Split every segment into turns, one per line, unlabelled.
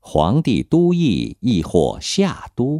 皇帝都邑亦或夏都。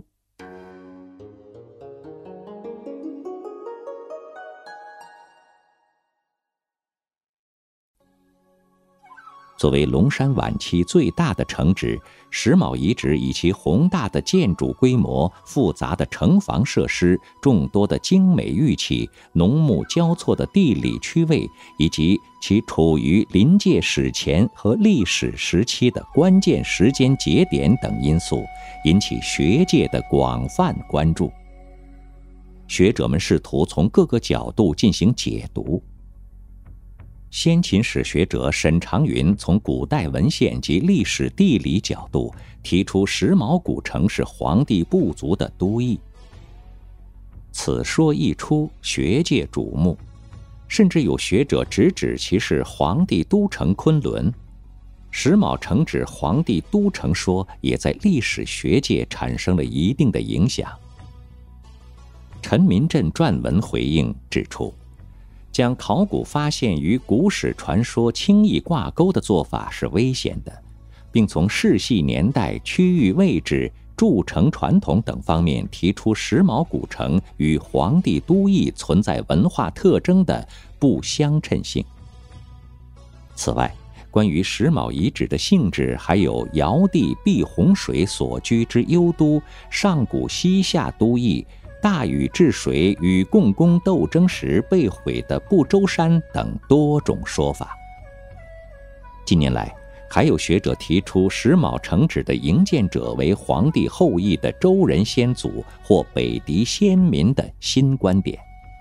作为龙山晚期最大的城址，石峁遗址以其宏大的建筑规模、复杂的城防设施、众多的精美玉器、农牧交错的地理区位，以及其处于临界史前和历史时期的关键时间节点等因素，引起学界的广泛关注。学者们试图从各个角度进行解读。先秦史学者沈长云从古代文献及历史地理角度提出石峁古城是黄帝部族的都邑。此说一出，学界瞩目，甚至有学者直指其是黄帝都城昆仑。石峁城指黄帝都城说也在历史学界产生了一定的影响。陈民振撰文回应指出，将考古发现与古史传说轻易挂钩的做法是危险的，并从世系年代、区域位置、筑城传统等方面提出石峁古城与黄帝都邑存在文化特征的不相称性。此外，关于石峁遗址的性质，还有尧帝避洪水所居之幽都、上古西夏都邑、大禹治水与共工斗争时被毁的不周山等多种说法。近年来，还有学者提出石峁城址的营建者为黄帝后裔的周人先祖或北狄先民的新观点。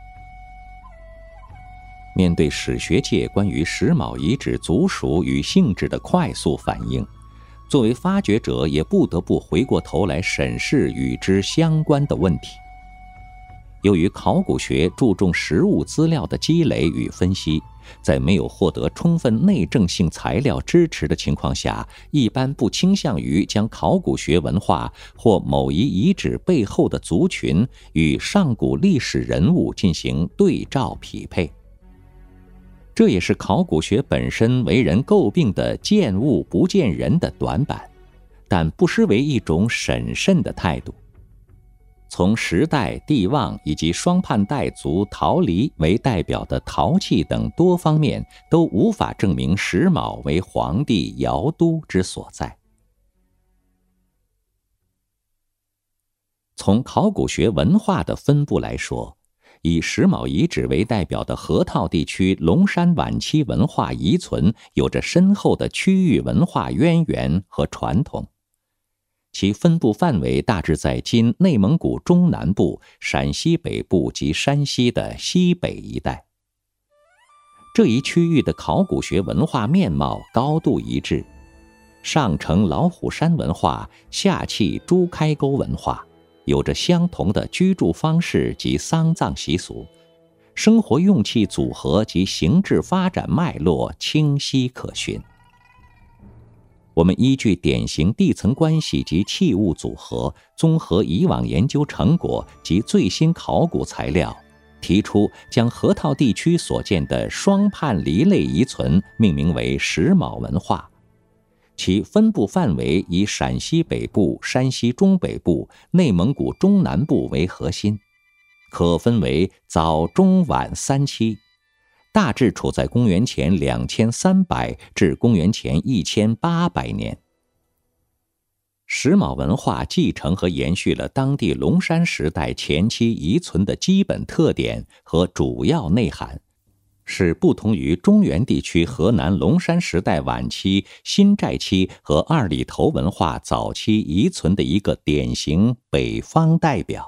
面对史学界关于石峁遗址族属与性质的快速反应，作为发掘者也不得不回过头来审视与之相关的问题。由于考古学注重实物资料的积累与分析，在没有获得充分内证性材料支持的情况下，一般不倾向于将考古学文化或某一遗址背后的族群与上古历史人物进行对照匹配。这也是考古学本身为人诟病的见物不见人的短板，但不失为一种审慎的态度。从时代、地望以及双判傣族陶犁为代表的陶器等多方面，都无法证明石峁为黄帝尧都之所在。从考古学文化的分布来说，以石峁遗址为代表的河套地区龙山晚期文化遗存有着深厚的区域文化渊源和传统。其分布范围大致在今内蒙古中南部、陕西北部及山西的西北一带。这一区域的考古学文化面貌高度一致，上承老虎山文化，下契朱开沟文化，有着相同的居住方式及丧葬习俗，生活用器组合及形制发展脉络清晰可循。我们依据典型地层关系及器物组合，综合以往研究成果及最新考古材料，提出将河套地区所见的双判犁类遗存命名为石峁文化，其分布范围以陕西北部、山西中北部、内蒙古中南部为核心，可分为早、中、晚三期，大致处在公元前2300至公元前1800年。石峁文化继承和延续了当地龙山时代前期遗存的基本特点和主要内涵，是不同于中原地区河南龙山时代晚期、新寨期和二里头文化早期遗存的一个典型北方代表。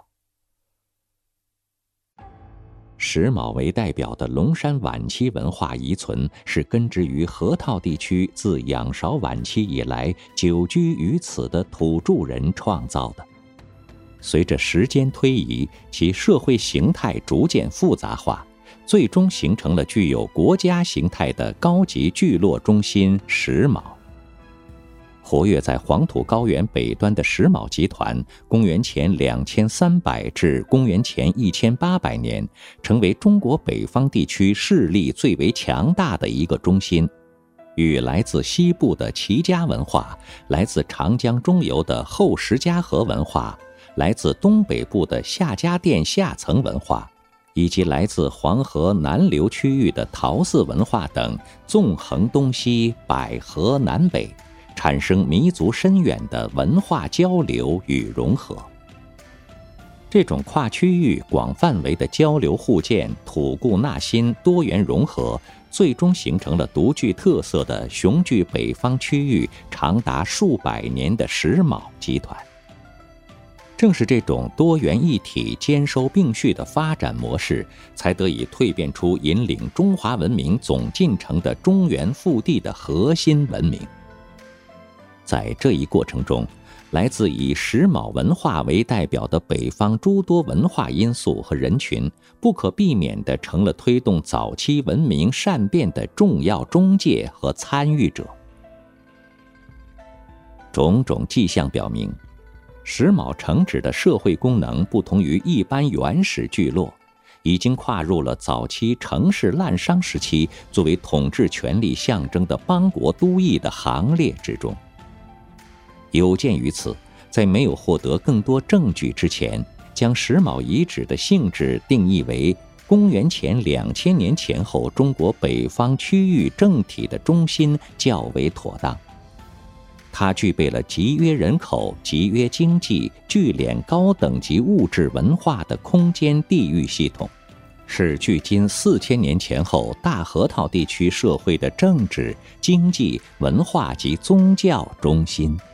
石峁为代表的龙山晚期文化遗存是根植于河套地区自仰韶晚期以来久居于此的土著人创造的。随着时间推移，其社会形态逐渐复杂化，最终形成了具有国家形态的高级聚落中心石峁。活跃在黄土高原北端的石峁集团，公元前2300至公元前1800年，成为中国北方地区势力最为强大的一个中心。 与来自西部的齐家文化、来自长江中游的后石家河文化、来自东北部的夏家店下层文化，以及来自黄河南流区域的陶寺文化等，纵横东西，百合南北，产生弥足深远的文化交流与融合。这种跨区域、广范围的交流互鉴、吐故纳新、多元融合，最终形成了独具特色的雄踞北方区域长达数百年的石峁集团。正是这种多元一体、兼收并蓄的发展模式，才得以蜕变出引领中华文明总进程的中原腹地的核心文明。在这一过程中，来自以石峁文化为代表的北方诸多文化因素和人群，不可避免地成了推动早期文明善变的重要中介和参与者。种种迹象表明，石峁城址的社会功能不同于一般原始聚落，已经跨入了早期城市滥觞时期作为统治权力象征的邦国都邑的行列之中。有鉴于此，在没有获得更多证据之前，将石峁遗址的性质定义为公元前2000年前后中国北方区域政体的中心较为妥当。它具备了集约人口、集约经济、聚敛高等级物质文化的空间地域系统，是距今4000年前后大河套地区社会的政治、经济、文化及宗教中心。